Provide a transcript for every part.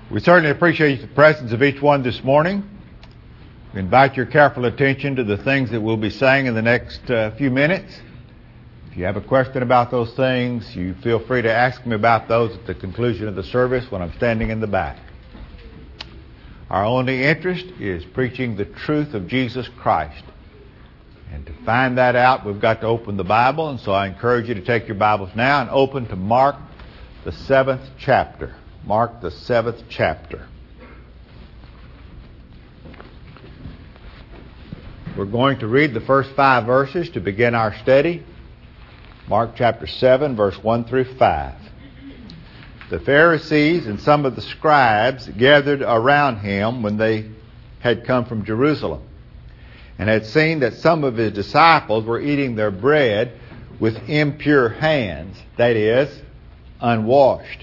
We certainly appreciate the presence of each one this morning. We invite your careful attention to the things that we'll be saying in the next few minutes. If you have a question about those things, you feel free to ask me about those at the conclusion of the service when I'm standing in the back. Our only interest is preaching the truth of Jesus Christ. And to find that out, we've got to open the Bible, and so I encourage you to take your Bibles now and open to Mark, the 7th chapter. Mark, the 7th chapter. We're going to read the first 5 verses to begin our study. Mark chapter 7, verse 1 through 5. The Pharisees and some of the scribes gathered around him when they had come from Jerusalem, and had seen that some of his disciples were eating their bread with impure hands, that is, unwashed.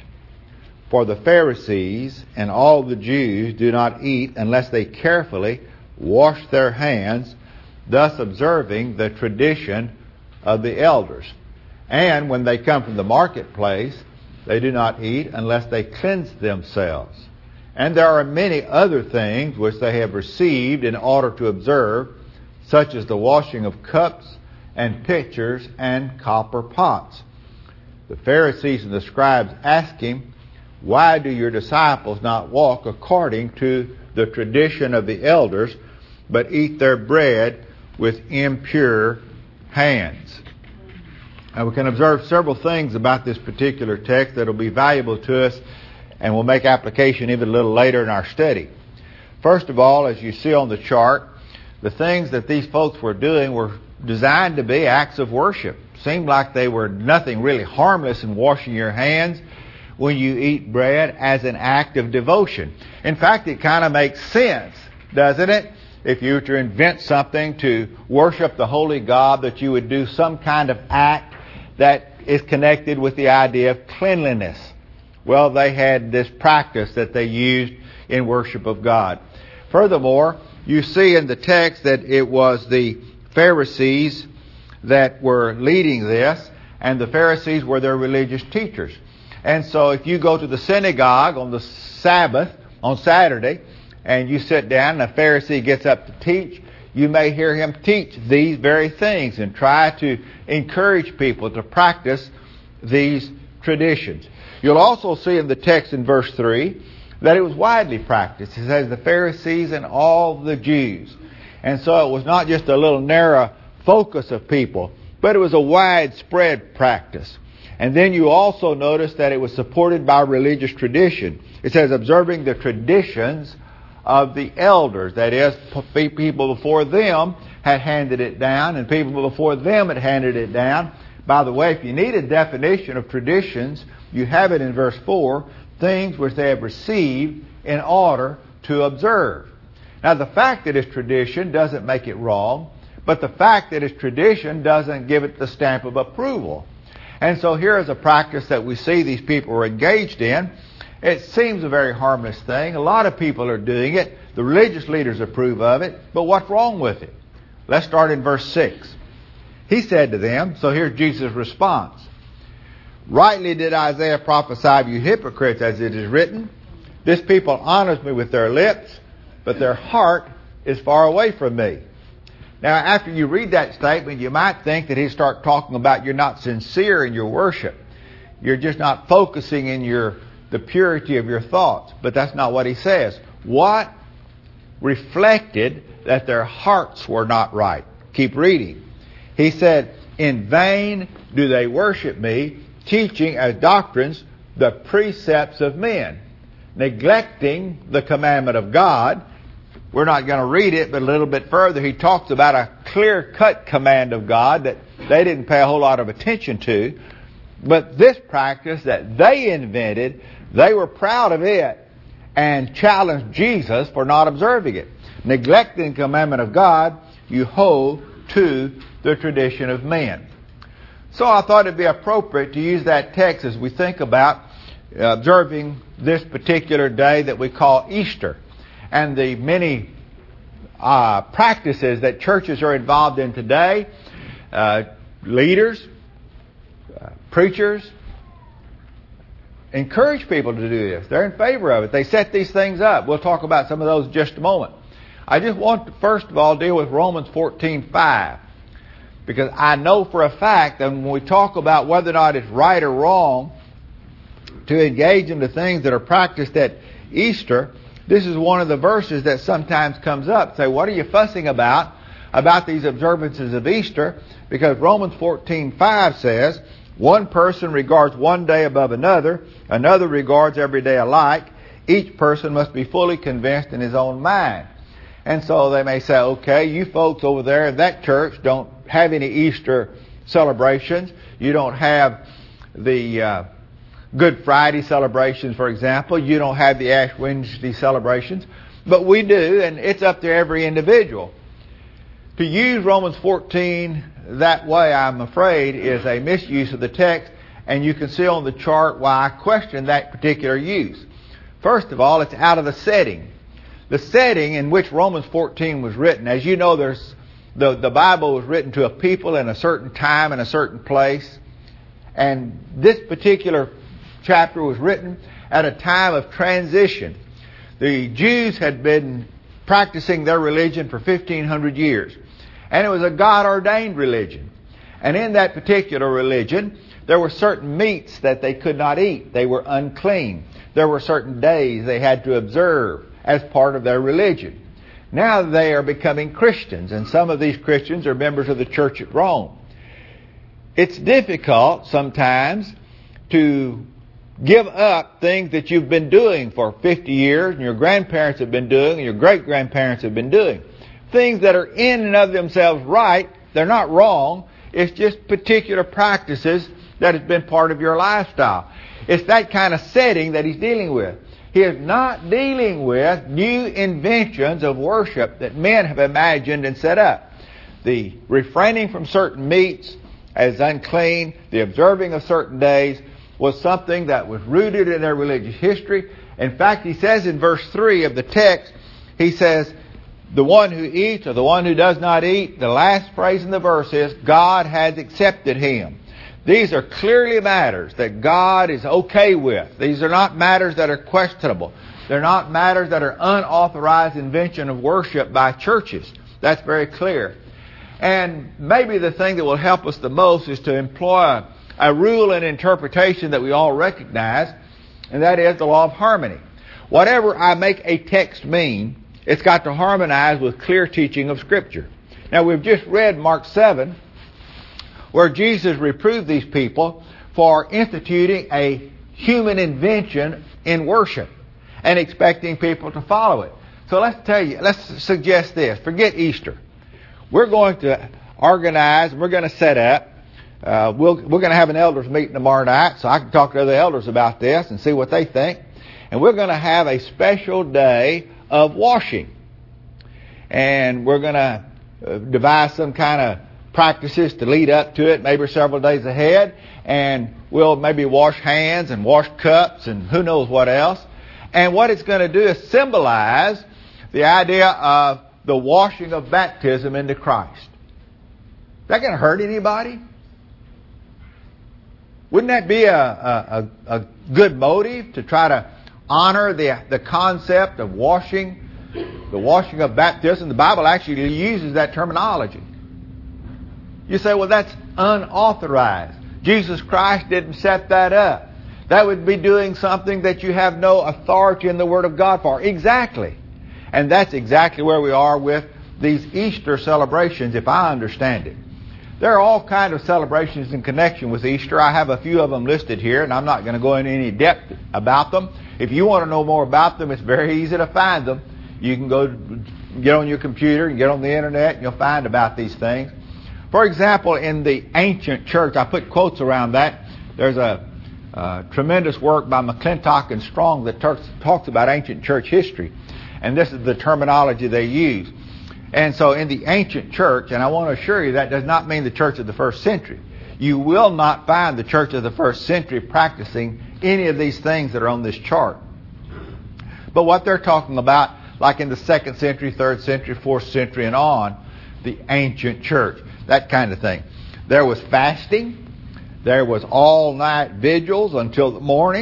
For the Pharisees and all the Jews do not eat unless they carefully wash their hands, thus observing the tradition of the elders. And when they come from the marketplace, they do not eat unless they cleanse themselves. And there are many other things which they have received in order to observe, such as the washing of cups and pitchers and copper pots. The Pharisees and the scribes asked him, "Why do your disciples not walk according to the tradition of the elders, but eat their bread with impure hands?" Now, we can observe several things about this particular text that will be valuable to us, and we'll make application even a little later in our study. First of all, as you see on the chart, the things that these folks were doing were designed to be acts of worship. Seemed like they were nothing really harmless in washing your hands when you eat bread as an act of devotion. In fact, it kind of makes sense, doesn't it? If you were to invent something to worship the holy God, that you would do some kind of act that is connected with the idea of cleanliness. Well, they had this practice that they used in worship of God. Furthermore, you see in the text that it was the Pharisees that were leading this, and the Pharisees were their religious teachers. And so if you go to the synagogue on the Sabbath, on Saturday, and you sit down and a Pharisee gets up to teach, you may hear him teach these very things and try to encourage people to practice these traditions. You'll also see in the text in verse 3 that it was widely practiced. It says the Pharisees and all the Jews. And so it was not just a little narrow focus of people, but it was a widespread practice. And then you also notice that it was supported by religious tradition. It says, observing the traditions of the elders. That is, people before them had handed it down, and people before them had handed it down. By the way, if you need a definition of traditions, you have it in verse 4, things which they have received in order to observe. Now, the fact that it's tradition doesn't make it wrong, but the fact that it's tradition doesn't give it the stamp of approval. And so here is a practice that we see these people are engaged in. It seems a very harmless thing. A lot of people are doing it. The religious leaders approve of it. But what's wrong with it? Let's start in verse 6. He said to them, so here's Jesus' response. Rightly did Isaiah prophesy of you hypocrites, as it is written, this people honors me with their lips, but their heart is far away from me. Now, after you read that statement, you might think that he'd start talking about you're not sincere in your worship. You're just not focusing in the purity of your thoughts. But that's not what he says. What reflected that their hearts were not right? Keep reading. He said, in vain do they worship me, teaching as doctrines the precepts of men, neglecting the commandment of God. We're not going to read it, but a little bit further, he talks about a clear-cut command of God that they didn't pay a whole lot of attention to. But this practice that they invented, they were proud of it and challenged Jesus for not observing it. Neglecting the commandment of God, you hold to the tradition of men. So I thought it'd be appropriate to use that text as we think about observing this particular day that we call Easter, and the many practices that churches are involved in today. Leaders, preachers, encourage people to do this. They're in favor of it. They set these things up. We'll talk about some of those in just a moment. I just want to first of all deal with Romans 14:5, because I know for a fact that when we talk about whether or not it's right or wrong to engage in the things that are practiced at Easter, this is one of the verses that sometimes comes up. Say, what are you fussing about these observances of Easter? Because Romans 14:5 says, one person regards one day above another, another regards every day alike. Each person must be fully convinced in his own mind. And so they may say, okay, you folks over there in that church don't have any Easter celebrations. You don't have the Good Friday celebrations, for example. You don't have the Ash Wednesday celebrations. But we do, and it's up to every individual. To use Romans 14 that way, I'm afraid, is a misuse of the text, and you can see on the chart why I question that particular use. First of all, it's out of the setting. The setting in which Romans 14 was written, as you know, the Bible was written to a people in a certain time and a certain place, and this particular chapter was written at a time of transition. The Jews had been practicing their religion for 1,500 years, and it was a God-ordained religion. And in that particular religion, there were certain meats that they could not eat. They were unclean. There were certain days they had to observe as part of their religion. Now they are becoming Christians, and some of these Christians are members of the church at Rome. It's difficult sometimes to give up things that you've been doing for 50 years, and your grandparents have been doing, and your great-grandparents have been doing. Things that are in and of themselves right. They're not wrong. It's just particular practices that has been part of your lifestyle. It's that kind of setting that he's dealing with. He is not dealing with new inventions of worship that men have imagined and set up. The refraining from certain meats as unclean, the observing of certain days, was something that was rooted in their religious history. In fact, he says in verse 3 of the text, he says, the one who eats or the one who does not eat, the last phrase in the verse is, God has accepted him. These are clearly matters that God is okay with. These are not matters that are questionable. They're not matters that are unauthorized invention of worship by churches. That's very clear. And maybe the thing that will help us the most is to employ a rule and interpretation that we all recognize, and that is the law of harmony. Whatever I make a text mean, it's got to harmonize with clear teaching of Scripture. Now, we've just read Mark 7, where Jesus reproved these people for instituting a human invention in worship and expecting people to follow it. So let's suggest this. Forget Easter. We're going to organize, we're going to set up, we're going to have an elders meeting tomorrow night, so I can talk to other elders about this and see what they think. And we're going to have a special day of washing. And we're going to devise some kind of practices to lead up to it, maybe several days ahead, and we'll maybe wash hands and wash cups and who knows what else. And what it's going to do is symbolize the idea of the washing of baptism into Christ. Is that going to hurt anybody? Wouldn't that be a good motive to try to honor the concept of washing, the washing of baptism? The Bible actually uses that terminology. You say, well, that's unauthorized. Jesus Christ didn't set that up. That would be doing something that you have no authority in the Word of God for. Exactly. And that's exactly where we are with these Easter celebrations, if I understand it. There are all kinds of celebrations in connection with Easter. I have a few of them listed here, and I'm not going to go into any depth about them. If you want to know more about them, it's very easy to find them. You can go get on your computer and get on the internet, and you'll find about these things. For example, in the ancient church, I put quotes around that. There's a tremendous work by McClintock and Strong that talks about ancient church history. And this is the terminology they use. And so in the ancient church, and I want to assure you that does not mean the church of the first century. You will not find the church of the first century practicing any of these things that are on this chart. But what they're talking about, like in the 2nd century, 3rd century, 4th century, and on, the ancient church. That kind of thing. There was fasting. There was all-night vigils until the morning.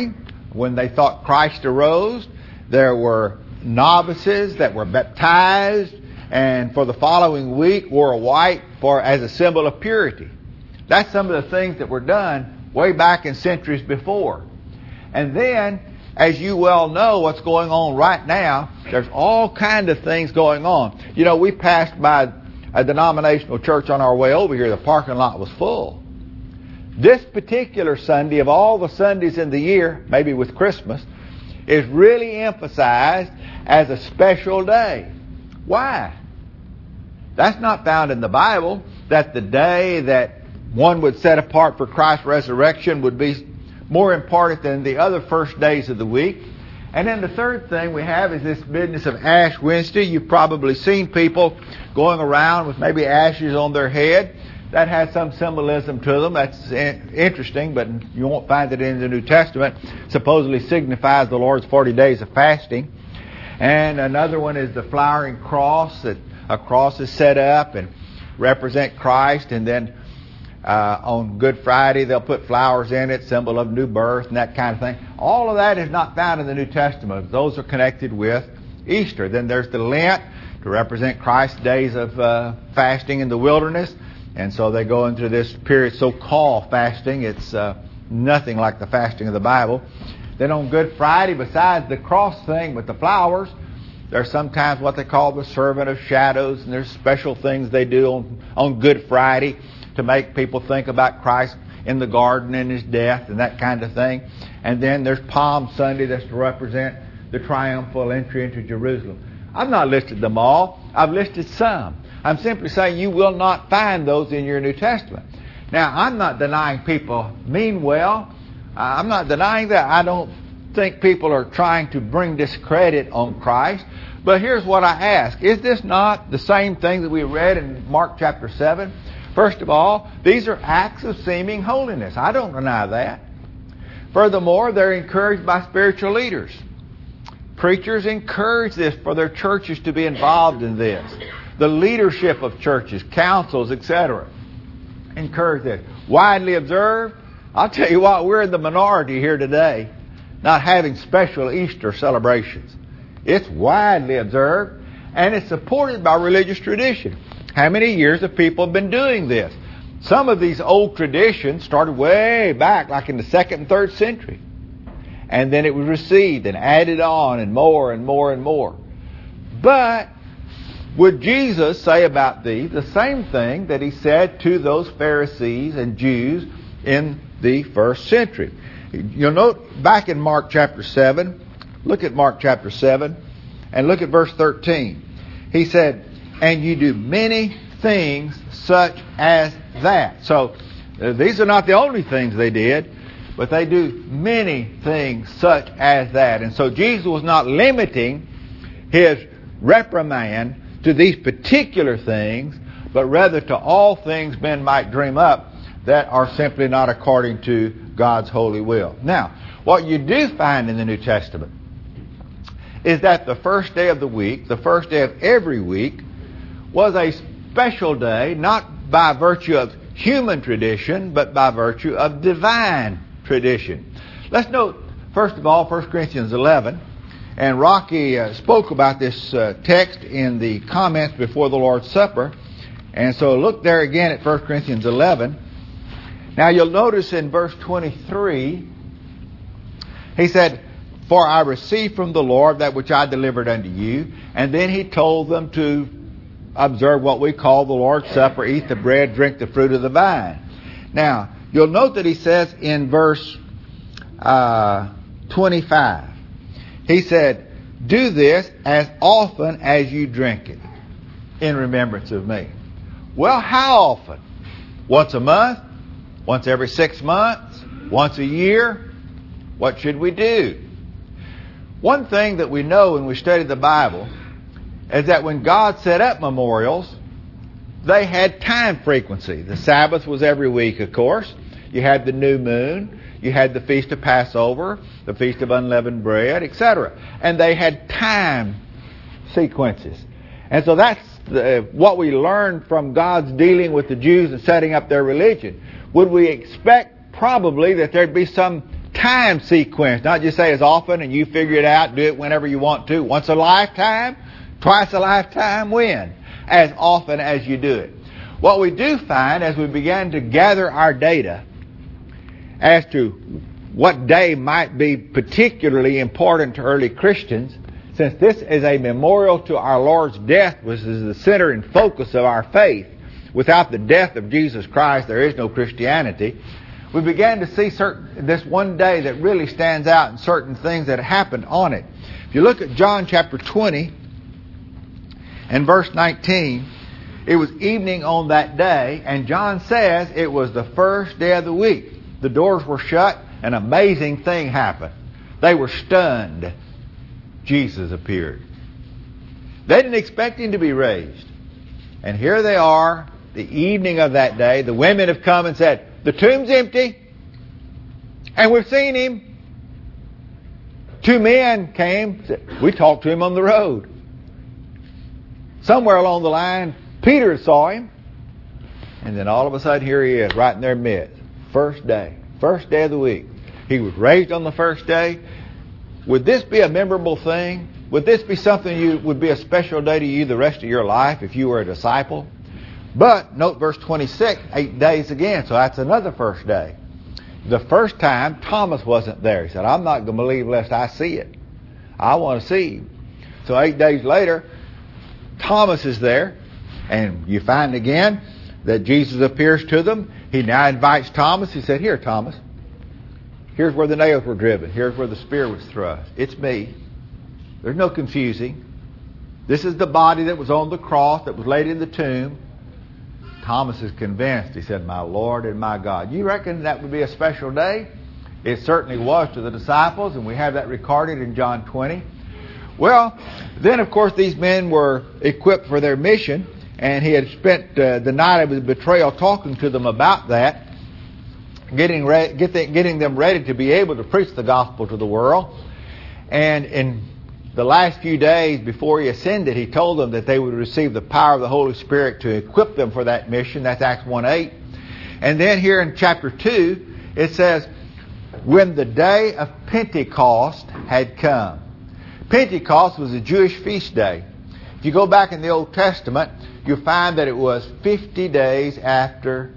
when they thought Christ arose, there were novices that were baptized, and for the following week wore white as a symbol of purity. That's some of the things that were done way back in centuries before. And then, as you well know, what's going on right now, there's all kinds of things going on. You know, we passed by a denominational church on our way over here. The parking lot was full. This particular Sunday, of all the Sundays in the year, maybe with Christmas, is really emphasized as a special day. Why? That's not found in the Bible, that the day that one would set apart for Christ's resurrection would be more important than the other first days of the week. And then the third thing we have is this business of Ash Wednesday. You've probably seen people going around with maybe ashes on their head. That has some symbolism to them. That's interesting, but you won't find it in the New Testament. It supposedly signifies the Lord's 40 days of fasting. And another one is the flowering cross, that a cross is set up and represent Christ, and then on Good Friday they'll put flowers in it, symbol of new birth and that kind of thing. All of that is not found in the New Testament. Those are connected with Easter. Then there's the Lent to represent Christ's days of fasting in the wilderness, and so they go into this period so-called fasting. It's nothing like the fasting of the Bible. Then on Good Friday, besides the cross thing with the flowers, there's sometimes what they call the servant of shadows, and there's special things they do on Good Friday to make people think about Christ in the garden and His death and that kind of thing. And then there's Palm Sunday, that's to represent the triumphal entry into Jerusalem. I've not listed them all. I've listed some. I'm simply saying you will not find those in your New Testament. Now, I'm not denying people mean well. I'm not denying that. I don't think people are trying to bring discredit on Christ. But here's what I ask. Is this not the same thing that we read in Mark chapter 7? First of all, these are acts of seeming holiness. I don't deny that. Furthermore, they're encouraged by spiritual leaders. Preachers encourage this for their churches to be involved in this. The leadership of churches, councils, etc. encourage this. Widely observed, I'll tell you what, we're in the minority here today, not having special Easter celebrations. It's widely observed, and it's supported by religious tradition. How many years have people been doing this? Some of these old traditions started way back, like in the 2nd and 3rd century. And then it was received and added on and more and more and more. But would Jesus say about these the same thing that He said to those Pharisees and Jews in the 1st century? You'll note back in Mark chapter 7, look at Mark chapter 7, and look at verse 13. He said, "And you do many things such as that." So these are not the only things they did, but they do many things such as that. And so Jesus was not limiting His reprimand to these particular things, but rather to all things men might dream up that are simply not according to God's holy will. Now, what you do find in the New Testament is that the first day of the week, the first day of every week, was a special day, not by virtue of human tradition, but by virtue of divine tradition. Let's note, first of all, 1 Corinthians 11. And Rocky spoke about this text in the comments before the Lord's Supper. And so look there again at 1 Corinthians 11. Now you'll notice in verse 23, he said, "For I received from the Lord that which I delivered unto you." And then he told them to observe what we call the Lord's Supper, eat the bread, drink the fruit of the vine. Now, you'll note that he says in verse 25, he said, "Do this as often as you drink it in remembrance of me." Well, how often? Once a month? Once every 6 months? Once a year? What should we do? One thing that we know when we study the Bible is that when God set up memorials, they had time frequency. The Sabbath was every week, of course. You had the new moon. You had the Feast of Passover, the Feast of Unleavened Bread, etc. And they had time sequences. And so that's what we learned from God's dealing with the Jews and setting up their religion. Would we expect probably that there'd be some time time sequence. Not just say as often and you figure it out, do it whenever you want to. Once a lifetime, twice a lifetime, when? As often as you do it. What we do find as we begin to gather our data as to what day might be particularly important to early Christians, since this is a memorial to our Lord's death, which is the center and focus of our faith. Without the death of Jesus Christ, there is no Christianity. We began to see this one day that really stands out and certain things that happened on it. If you look at John chapter 20 and verse 19, it was evening on that day, and John says it was the first day of the week. The doors were shut. An amazing thing happened. They were stunned. Jesus appeared. They didn't expect Him to be raised. And here they are, the evening of that day. The women have come and said, the tomb's empty, and we've seen Him. 2 men came. We talked to Him on the road. Somewhere along the line, Peter saw Him. And then all of a sudden, here He is, right in their midst. First day of the week. He was raised on the first day. Would this be a memorable thing? Would this be something would be a special day to you the rest of your life if you were a disciple? But, note verse 26, 8 days again, so that's another first day. The first time, Thomas wasn't there. He said, I'm not going to believe lest I see it. I want to see Him. So 8 days later, Thomas is there, and you find again that Jesus appears to them. He now invites Thomas. He said, here, Thomas, here's where the nails were driven. Here's where the spear was thrust. It's me. There's no confusing. This is the body that was on the cross, that was laid in the tomb. Thomas is convinced. He said, my Lord and my God. You reckon that would be a special day? It certainly was to the disciples, and we have that recorded in John 20. Well, then of course these men were equipped for their mission, and He had spent the night of His betrayal talking to them about that, getting them ready to be able to preach the gospel to the world. And in the last few days before He ascended, He told them that they would receive the power of the Holy Spirit to equip them for that mission. That's Acts 1:8. And then here in chapter 2, it says, when the day of Pentecost had come. Pentecost was a Jewish feast day. If you go back in the Old Testament, you'll find that it was 50 days after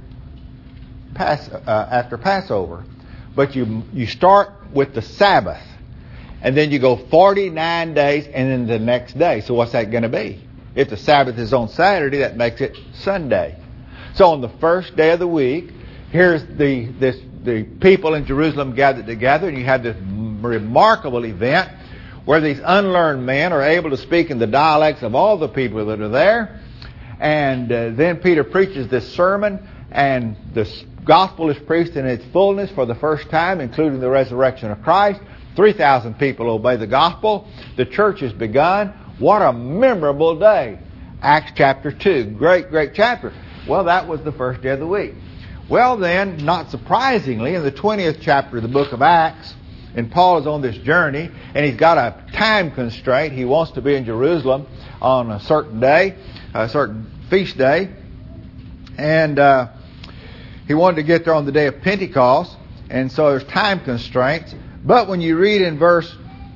Passover. But you start with the Sabbath. And then you go 49 days and then the next day. So what's that going to be? If the Sabbath is on Saturday, that makes it Sunday. So on the first day of the week, here's the people in Jerusalem gathered together, and you have this remarkable event where these unlearned men are able to speak in the dialects of all the people that are there. And then Peter preaches this sermon, and the gospel is preached in its fullness for the first time, including the resurrection of Christ. 3,000 people obey the gospel. The church has begun. What a memorable day. Acts chapter 2. Great, great chapter. Well, that was the first day of the week. Well then, not surprisingly, in the 20th chapter of the book of Acts, and Paul is on this journey, and he's got a time constraint. He wants to be in Jerusalem on a certain day, a certain feast day. And he wanted to get there on the day of Pentecost, and so there's time constraints. But when you read in verse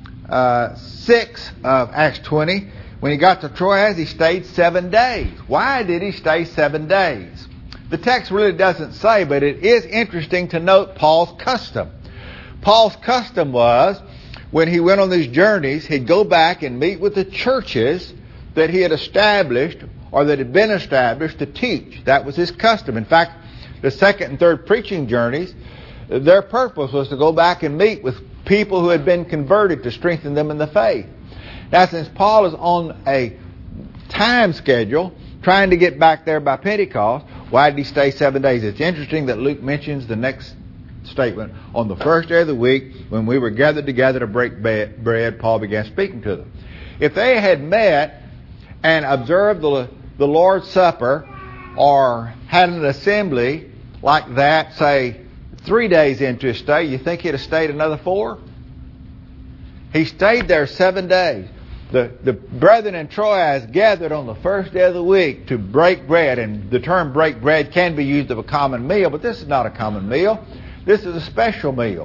6 of Acts 20, when he got to Troas, he stayed 7 days. Why did he stay 7 days? The text really doesn't say, but it is interesting to note Paul's custom. Paul's custom was, when he went on these journeys, he'd go back and meet with the churches that he had established or that had been established to teach. That was his custom. In fact, the second and third preaching journeys, their purpose was to go back and meet with people who had been converted to strengthen them in the faith. Now, since Paul is on a time schedule, trying to get back there by Pentecost, why did he stay 7 days? It's interesting that Luke mentions the next statement. On the first day of the week, when we were gathered together to break bread, Paul began speaking to them. If they had met and observed the Lord's Supper or had an assembly like that, say, 3 days into his stay, you think he'd have stayed another 4? He stayed there 7 days. The brethren in Troas gathered on the first day of the week to break bread, and the term break bread can be used of a common meal, but this is not a common meal. This is a special meal.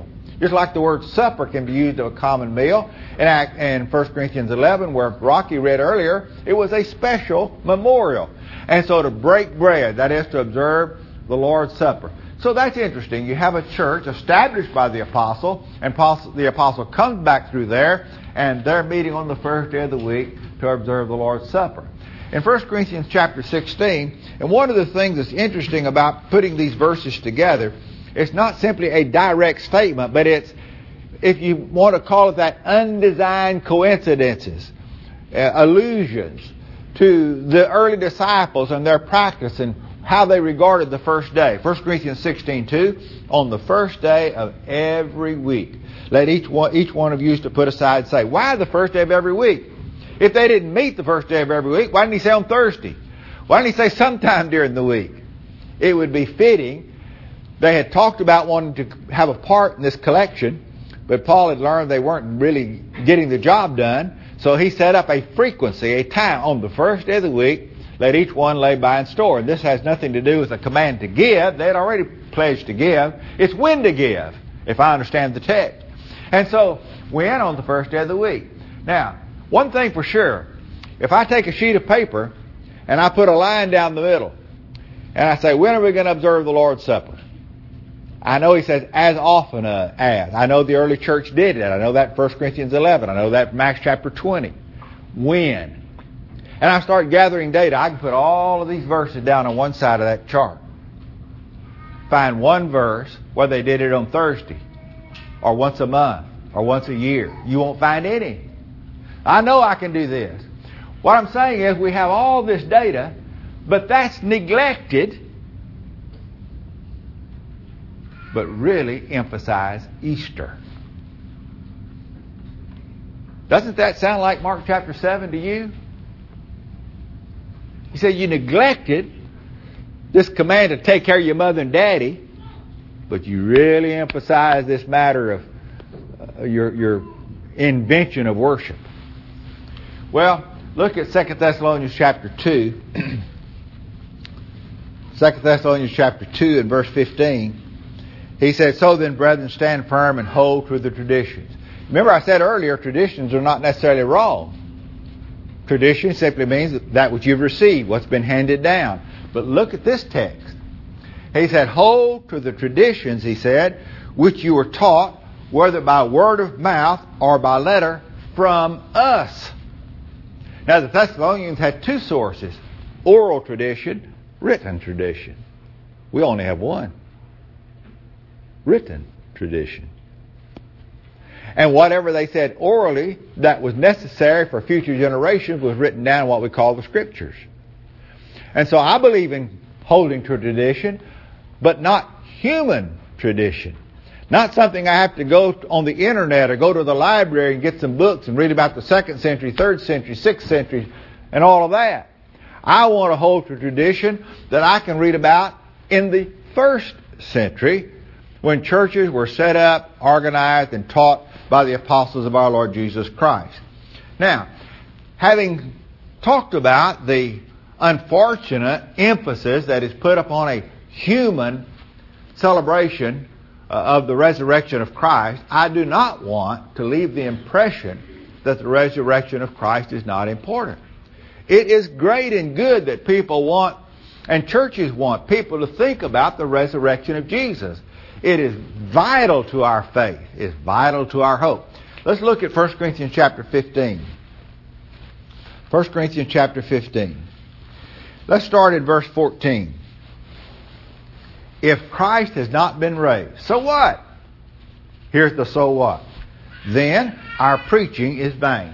Just like the word supper can be used of a common meal. In 1 Corinthians 11, where Rocky read earlier, it was a special memorial. And so to break bread, that is to observe the Lord's Supper. So that's interesting. You have a church established by the apostle, and the apostle comes back through there, and they're meeting on the first day of the week to observe the Lord's Supper. In 1 Corinthians chapter 16, and one of the things that's interesting about putting these verses together, it's not simply a direct statement, but it's, if you want to call it that, undesigned coincidences, allusions to the early disciples and their practice and how they regarded the first day. 1 Corinthians 16:2, on the first day of every week, let each one of you to put aside and say, why the first day of every week? If they didn't meet the first day of every week, why didn't he say on Thursday? Why didn't he say sometime during the week? It would be fitting. They had talked about wanting to have a part in this collection, but Paul had learned they weren't really getting the job done. So he set up a frequency, a time on the first day of the week. Let each one lay by in store. And this has nothing to do with a command to give. They had already pledged to give. It's when to give, if I understand the text. And so we end on the first day of the week. Now, one thing for sure, if I take a sheet of paper and I put a line down the middle and I say, when are we going to observe the Lord's Supper? I know he says, as often as. I know the early church did it. I know that 1 Corinthians 11. I know that from Acts chapter 20. When? And I start gathering data. I can put all of these verses down on one side of that chart. Find one verse where they did it on Thursday, or once a month, or once a year. You won't find any. I know I can do this. What I'm saying is we have all this data, but that's neglected, but really emphasize Easter. Doesn't that sound like Mark chapter 7 to you? He said you neglected this command to take care of your mother and daddy, but you really emphasize this matter of your invention of worship. Well, look at 2 Thessalonians chapter 2. 2 Thessalonians chapter 2 and verse 15. He said, so then, brethren, stand firm and hold to the traditions. Remember I said earlier, traditions are not necessarily wrong. Tradition simply means that which you've received, what's been handed down. But look at this text. He said, hold to the traditions, he said, which you were taught, whether by word of mouth or by letter from us. Now the Thessalonians had two sources, oral tradition, written tradition. We only have one. Written tradition. And whatever they said orally that was necessary for future generations was written down in what we call the Scriptures. And so I believe in holding to tradition, but not human tradition. Not something I have to go on the internet or go to the library and get some books and read about the 2nd century, 3rd century, 6th century, and all of that. I want to hold to tradition that I can read about in the 1st century, when churches were set up, organized, and taught by the apostles of our Lord Jesus Christ. Now, having talked about the unfortunate emphasis that is put upon a human celebration of the resurrection of Christ, I do not want to leave the impression that the resurrection of Christ is not important. It is great and good that people want, and churches want, people to think about the resurrection of Jesus. It is vital to our faith. It's vital to our hope. Let's look at 1 Corinthians chapter 15. 1 Corinthians chapter 15. Let's start at verse 14. If Christ has not been raised, so what? Here's the so what. Then our preaching is vain.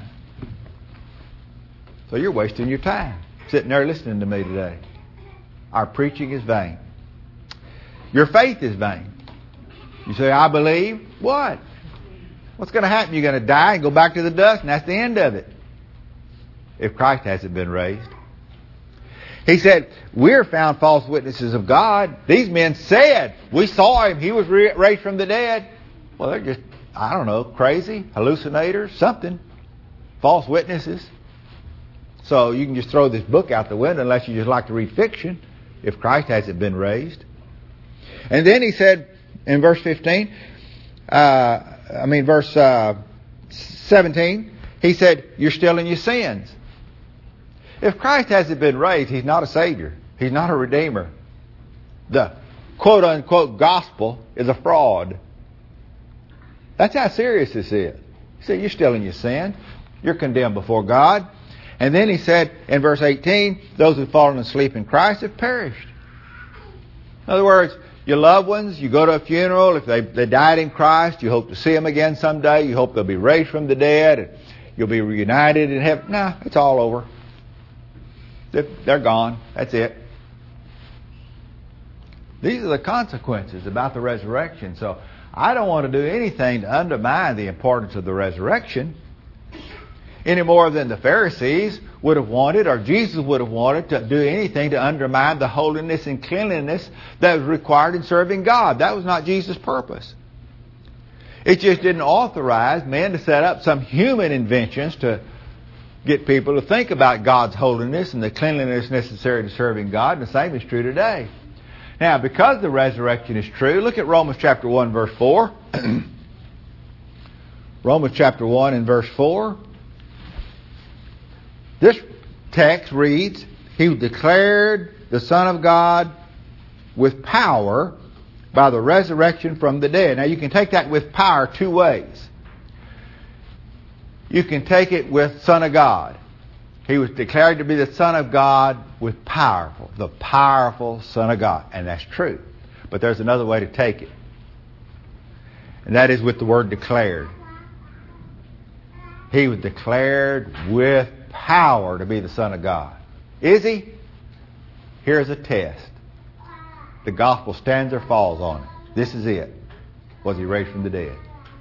So you're wasting your time sitting there listening to me today. Our preaching is vain. Your faith is vain. You say, I believe. What? What's going to happen? You're going to die and go back to the dust, and that's the end of it. If Christ hasn't been raised. He said, we're found false witnesses of God. These men said, we saw him. He was raised from the dead. Well, they're just, I don't know, crazy, hallucinators, something. False witnesses. So you can just throw this book out the window unless you just like to read fiction if Christ hasn't been raised. And then he said, in verse 15, verse 17, he said, you're still in your sins. If Christ hasn't been raised, He's not a Savior. He's not a Redeemer. The quote-unquote gospel is a fraud. That's how serious this is. He said, you're still in your sin. You're condemned before God. And then he said in verse 18, those who've fallen asleep in Christ have perished. In other words, your loved ones, you go to a funeral, if they died in Christ, you hope to see them again someday. You hope they'll be raised from the dead and you'll be reunited in heaven. No, it's all over. They're gone. That's it. These are the consequences about the resurrection. So I don't want to do anything to undermine the importance of the resurrection any more than the Pharisees would have wanted, or Jesus would have wanted to do anything to undermine the holiness and cleanliness that was required in serving God. That was not Jesus' purpose. It just didn't authorize men to set up some human inventions to get people to think about God's holiness and the cleanliness necessary to serving God. And the same is true today. Now, because the resurrection is true, look at Romans chapter 1, verse 4. Romans chapter 1 and verse 4. This text reads, He declared the Son of God with power by the resurrection from the dead. Now, you can take that with power two ways. You can take it with Son of God. He was declared to be the Son of God with the powerful Son of God. And that's true. But there's another way to take it. And that is with the word declared. He was declared with power to be the Son of God. Is He? Here's a test. The gospel stands or falls on it. This is it. Was He raised from the dead?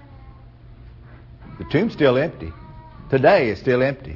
The tomb's still empty. Today it's still empty.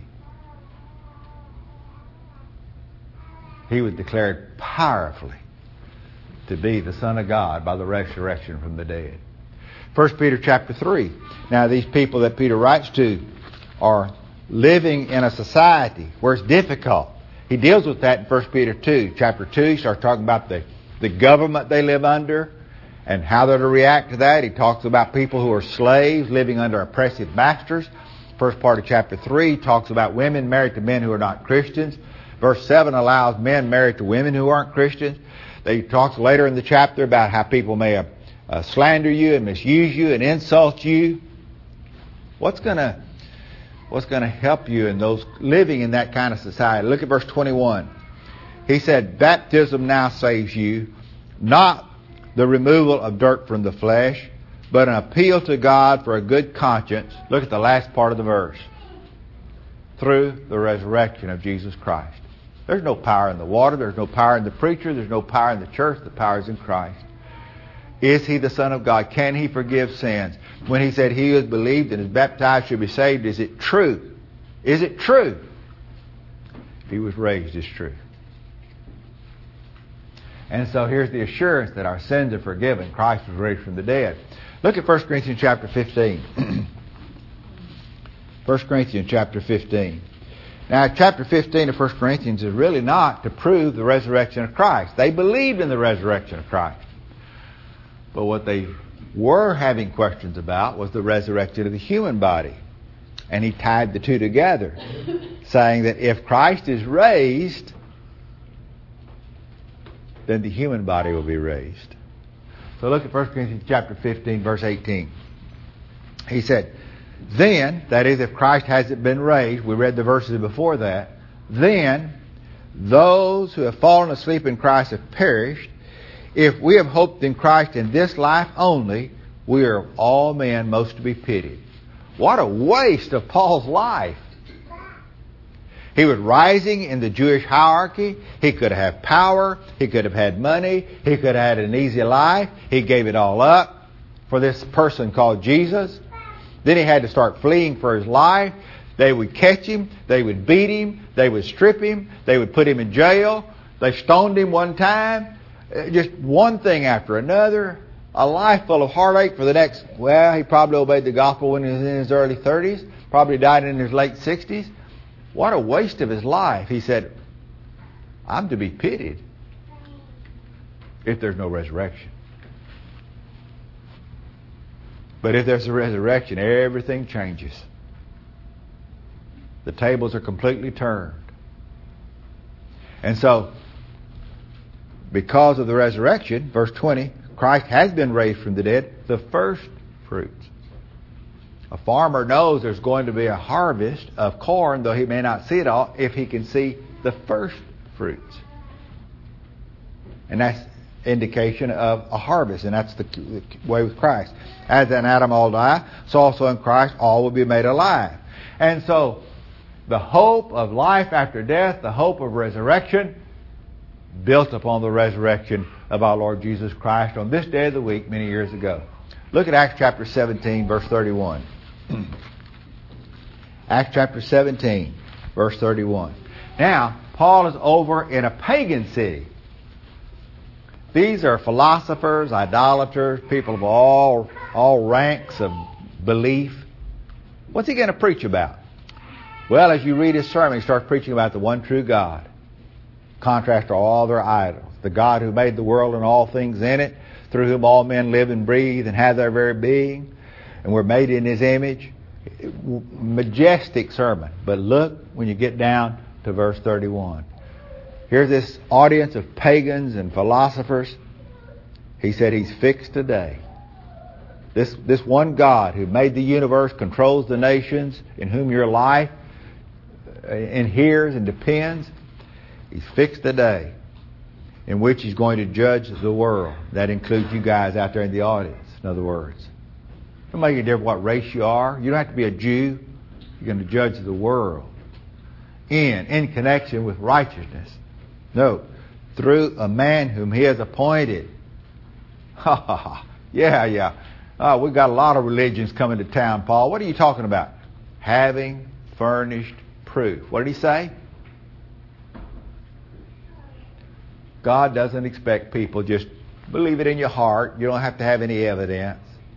He was declared powerfully to be the Son of God by the resurrection from the dead. 1 Peter chapter 3. Now these people that Peter writes to are living in a society where it's difficult. He deals with that in 1 Peter 2. Chapter 2, he starts talking about the government they live under and how they're to react to that. He talks about people who are slaves living under oppressive masters. First part of chapter 3 talks about women married to men who are not Christians. Verse 7 allows men married to women who aren't Christians. He talks later in the chapter about how people may slander you and misuse you and insult you. What's going to help you in those living in that kind of society? Look at verse 21. He said, baptism now saves you, not the removal of dirt from the flesh, but an appeal to God for a good conscience. Look at the last part of the verse. Through the resurrection of Jesus Christ. There's no power in the water. There's no power in the preacher. There's no power in the church. The power is in Christ. Is He the Son of God? Can He forgive sins? When He said He who has believed and is baptized should be saved, is it true? Is it true? If He was raised, it's true. And so here's the assurance that our sins are forgiven. Christ was raised from the dead. Look at 1 Corinthians chapter 15. 1 Corinthians chapter 15. Now, chapter 15 of 1 Corinthians is really not to prove the resurrection of Christ. They believed in the resurrection of Christ. But what they were having questions about was the resurrection of the human body. And he tied the two together, saying that if Christ is raised, then the human body will be raised. So look at 1 Corinthians chapter 15, verse 18. He said, then, that is, if Christ hasn't been raised, we read the verses before that, then those who have fallen asleep in Christ have perished. If we have hoped in Christ in this life only, we are of all men most to be pitied. What a waste of Paul's life. He was rising in the Jewish hierarchy. He could have had power. He could have had money. He could have had an easy life. He gave it all up for this person called Jesus. Then he had to start fleeing for his life. They would catch him. They would beat him. They would strip him. They would put him in jail. They stoned him one time. Just one thing after another. A life full of heartache for the next... Well, he probably obeyed the gospel when he was in his early 30s. Probably died in his late 60s. What a waste of his life. He said, I'm to be pitied if there's no resurrection. But if there's a resurrection, everything changes. The tables are completely turned. And so, because of the resurrection, verse 20, Christ has been raised from the dead, the first fruits. A farmer knows there's going to be a harvest of corn, though he may not see it all, if he can see the first fruits. And that's indication of a harvest, and that's the way with Christ. As in Adam all die, so also in Christ all will be made alive. And so, the hope of life after death, the hope of resurrection, built upon the resurrection of our Lord Jesus Christ on this day of the week many years ago. Look at Acts chapter 17, verse 31. Acts chapter 17, verse 31. Now, Paul is over in a pagan city. These are philosophers, idolaters, people of all ranks of belief. What's he going to preach about? Well, as you read his sermon, he starts preaching about the one true God. Contrast to all their idols. The God who made the world and all things in it, through whom all men live and breathe and have their very being, and we're made in His image. Majestic sermon. But look when you get down to verse 31. Here's this audience of pagans and philosophers. He said He's fixed today. This one God who made the universe, controls the nations, in whom your life adheres and depends, He's fixed a day in which He's going to judge the world. That includes you guys out there in the audience, in other words. It doesn't make any difference what race you are. You don't have to be a Jew. You're going to judge the world in connection with righteousness. No, through a man whom He has appointed. Ha ha ha. Yeah. We've got a lot of religions coming to town, Paul. What are you talking about? Having furnished proof. What did he say? God doesn't expect people just believe it in your heart. You don't have to have any evidence.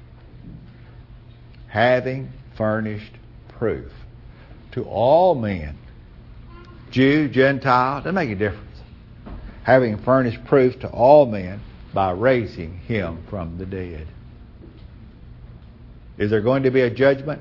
Having furnished proof to all men, Jew, Gentile, doesn't make a difference. Having furnished proof to all men by raising Him from the dead. Is there going to be a judgment?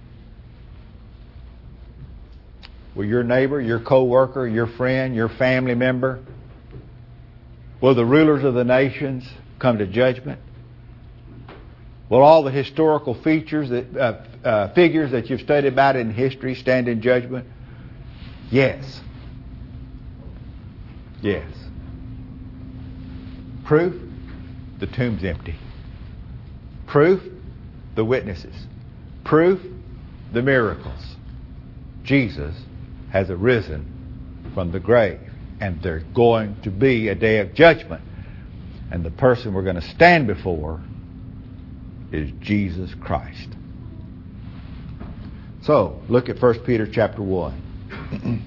Will your neighbor, your co-worker, your friend, your family member, will the rulers of the nations come to judgment? Will all the historical figures that you've studied about in history stand in judgment? Yes. Yes. Proof? The tomb's empty. Proof? The witnesses. Proof? The miracles. Jesus has arisen from the grave. And there's going to be a day of judgment. And the person we're going to stand before is Jesus Christ. So, look at 1 Peter chapter 1.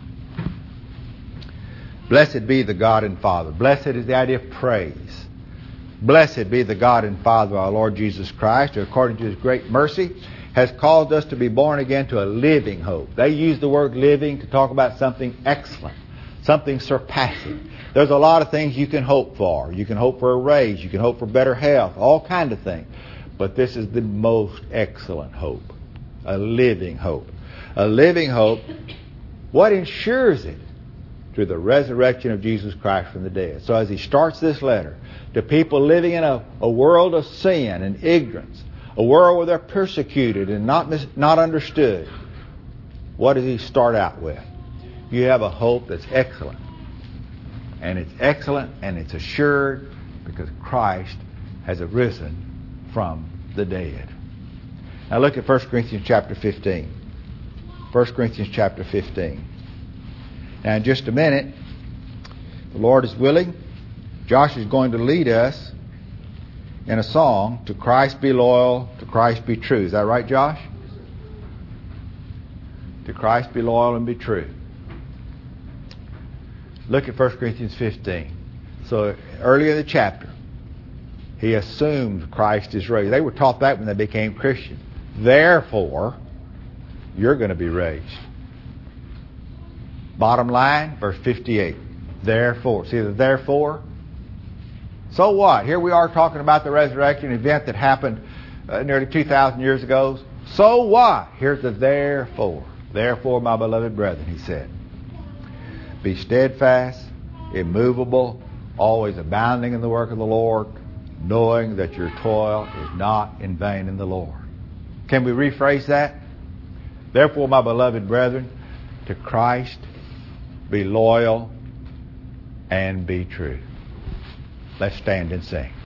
Blessed be the God and Father. Blessed is the idea of praise. Blessed be the God and Father of our Lord Jesus Christ, who according to His great mercy has caused us to be born again to a living hope. They use the word living to talk about something excellent, something surpassing. There's a lot of things you can hope for. You can hope for a raise. You can hope for better health. All kinds of things. But this is the most excellent hope. A living hope. A living hope. What ensures it? Through the resurrection of Jesus Christ from the dead. So as he starts this letter to people living in a world of sin and ignorance, a world where they're persecuted and not understood, what does he start out with? You have a hope that's excellent. And it's excellent and it's assured because Christ has arisen from the dead. Now look at 1 Corinthians chapter 15. 1 Corinthians chapter 15. Now in just a minute, the Lord is willing, Josh is going to lead us in a song, To Christ Be Loyal, To Christ Be True. Is that right, Josh? To Christ be loyal and be true. Look at 1 Corinthians 15. So earlier in the chapter, he assumed Christ is raised. They were taught that when they became Christians. Therefore, you're going to be raised. Bottom line, verse 58. Therefore. See the therefore? So what? Here we are talking about the resurrection event that happened nearly 2,000 years ago. So what? Here's the therefore. Therefore, my beloved brethren, he said, be steadfast, immovable, always abounding in the work of the Lord, knowing that your toil is not in vain in the Lord. Can we rephrase that? Therefore, my beloved brethren, to Christ be loyal and be true. Let's stand and sing.